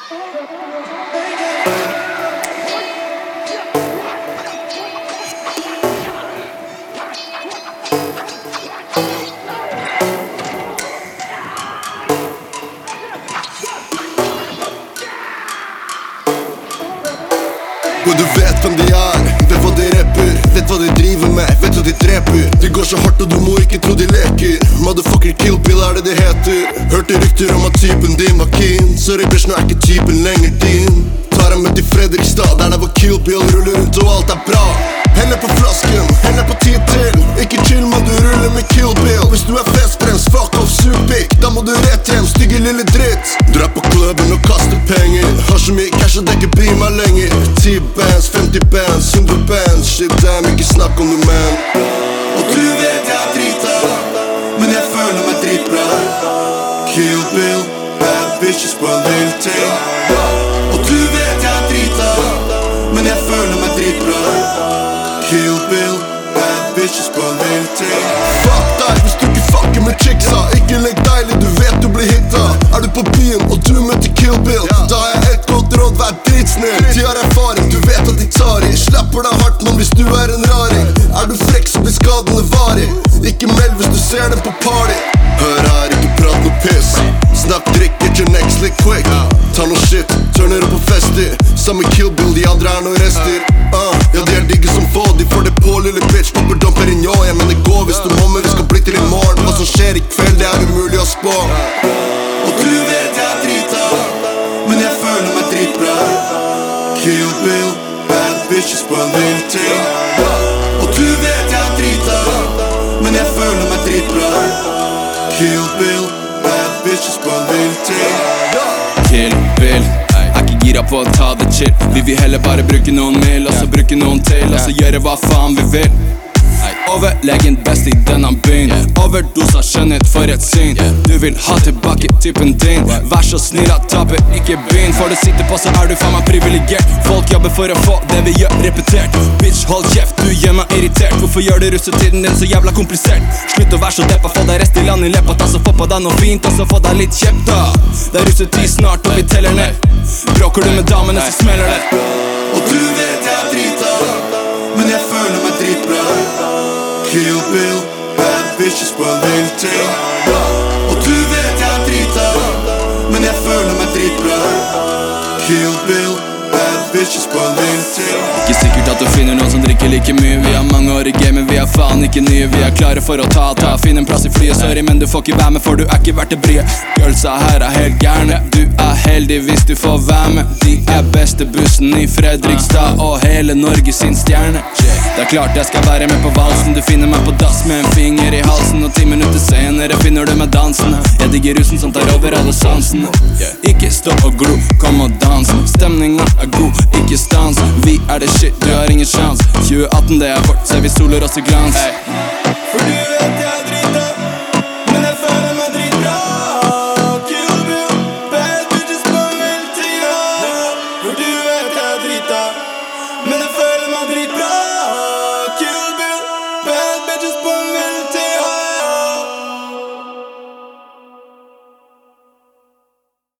Og du vet hvem de er, vet hva de rapper, vet hva de driver med, vet hva de dreper. De går så hardt og du må ikke tro de leker. Motherfucker Kill Bill er det det heter. Hørte rykter om at typen din var keen. Sorry bitch, nå er ikke typen lenger din. Tar ham med til Fredrikstad, der hvor Kill Bill ruller rundt og alt er bra. Henne på flasken, henne på 10 til. Ikke chill, men du ruller med Kill Bill. Hvis du er festbrens, fuck off, supik. Da må du rett hjem, stygge lille dritt. Dra på klubben og kaste penger. Har så mye cash at jeg ikke bryr meg lenger. 10 bands, 50 bands, 100 bands. Shit damn, ikke snakk om det, man. Og du vet jeg er drita, men jeg føler meg dritbra. Kill Bill, bad bitches på en vill ting. Og du vet jeg er drita, men jeg føler meg dritbra. Kill Bill, bad bitches på en vill ting. Fuck deg hvis du ikke fucker med chicksa. Ikke legg deilig, du vet du blir hitta. Er du på byen og du møter Kill Bill, da har jeg et godt råd, vær dritsnill. De har erfaring, du vet at de tar i. Slapper deg hardt, men hvis du er en raring. Er du frekk så blir skadene varig. Ikke meld hvis du ser dem på party. Hør her, ikke prat noe piss. Snakk, drikk, get your next lick quick. Ta noe shit, turner opp på fester. Samme Kill Bill, de andre er noe rester. Ja, de er digge som få, de får det på, lille bitch. Popper dumper inn, ja, jeg mener gå hvis du må, men vi skal bli til i morgen. Hva som skjer i kveld, det er umulig å spå. Og du vet jeg er drita, men jeg føler meg dritbra. Kill Bill, bad bitches på en vill ting. Og du vet jeg er drita, men jeg føler meg dritbra. Kill Bill, bad bitches på en vill ting. Kill Bill, er ikke gira på å ta det chill. Vi vil heller bare bruke noen mil, og så bruke noen til, og så gjøre hva faen vi vil. Overlegen best i denne byen. Overdosa skjønnhet for et syn. Du vil ha tilbake typen din. Vær så snill at taper ikke byen. For du sitter på så er du faen meg privilegert. Folk jobber for å få det vi gjør repetert. Bitch, hold kjeft, du gjør meg irritert. Hvorfor gjør du russetiden din så jævla komplisert? Slutt å være så deppa, få deg rest i land i leppa. Ta så få på deg noe fint, og så få deg litt kjepp da. Det er russetid snart og vi teller ned. Bråker du med damene så smeller det. Og du vet jeg er drita, men jeg føler meg dritbra. Kill Bill, bad bitches på en vill ting. Og du vet jeg er drita, men jeg føler meg dritbra. Kill Bill, bad bitches på en vill ting. Ikke sikkert at du finner noen som drikker like mye. Vi har mange år i gamet, vi er faen ikke nye. Vi er klare for å ta, finn en plass i flyet. Sorry, men du får ikke være med, for du er ikke verdt det bryet. Girlsa her er helt gærne, du er heldig hvis du får være med. De er beste bussen i Fredrikstad og hele Norge sin stjerne. Det er klart jeg skal være med på valsen. Du finner meg på dass med en finger i halsen, og 10 minutter senere finner du meg dansende. Jeg digger rusen som tar over alle sansene. Ikke stå og glo, kom og dans. Stemningen er god, ikke stans. Vi er det shit, du har ingen sjans. 2018 det er vårt, ser vi soler oss i glans.